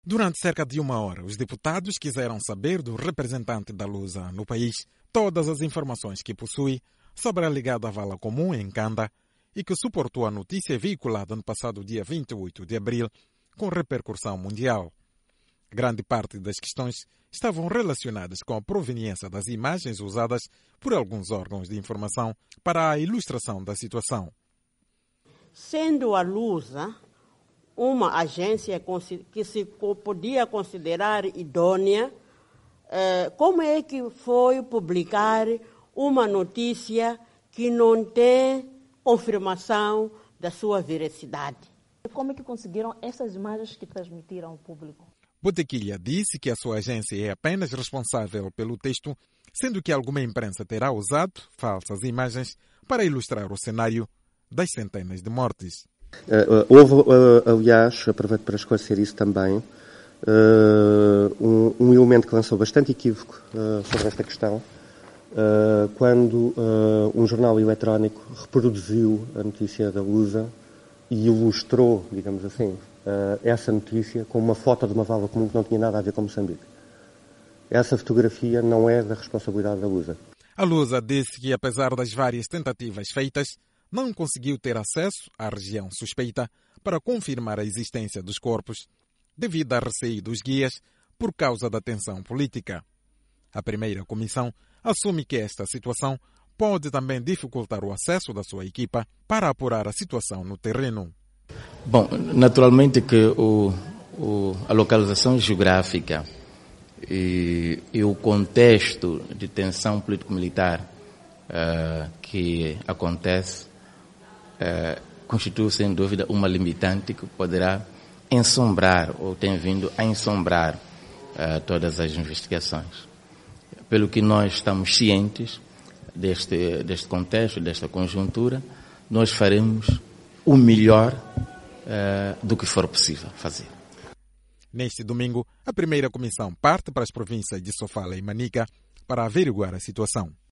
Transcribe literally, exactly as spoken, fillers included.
Durante cerca de uma hora, os deputados quiseram saber do representante da Lusa no país todas as informações que possui sobre a ligada vala comum em Nkanda e que suportou a notícia veiculada no passado dia vinte e oito de abril com repercussão mundial. Grande parte das questões estavam relacionadas com a proveniência das imagens usadas por alguns órgãos de informação para a ilustração da situação. Sendo a Lusa uma agência que se podia considerar idônea, como é que foi publicar uma notícia que não tem confirmação da sua veracidade? Como é que conseguiram essas imagens que transmitiram ao público? Botequilha disse que a sua agência é apenas responsável pelo texto, sendo que alguma imprensa terá usado falsas imagens para ilustrar o cenário das centenas de mortes. Uh, houve, uh, aliás, aproveito para esclarecer isso também, uh, um, um elemento que lançou bastante equívoco uh, sobre esta questão, uh, quando uh, um jornal eletrónico reproduziu a notícia da Lusa e ilustrou, digamos assim, uh, essa notícia com uma foto de uma vala comum que não tinha nada a ver com Moçambique. Essa fotografia não é da responsabilidade da Lusa. A Lusa disse que, apesar das várias tentativas feitas, não conseguiu ter acesso à região suspeita para confirmar a existência dos corpos, devido a receio dos guias por causa da tensão política. A primeira comissão assume que esta situação pode também dificultar o acesso da sua equipa para apurar a situação no terreno. Bom, naturalmente que o, o, a localização geográfica e, e o contexto de tensão político-militar uh, que acontece Uh, constitui, sem dúvida, uma limitante que poderá ensombrar ou tem vindo a ensombrar uh, todas as investigações. Pelo que nós estamos cientes deste, deste contexto, desta conjuntura, nós faremos o melhor uh, do que for possível fazer. Neste domingo, a primeira comissão parte para as províncias de Sofala e Manica para averiguar a situação.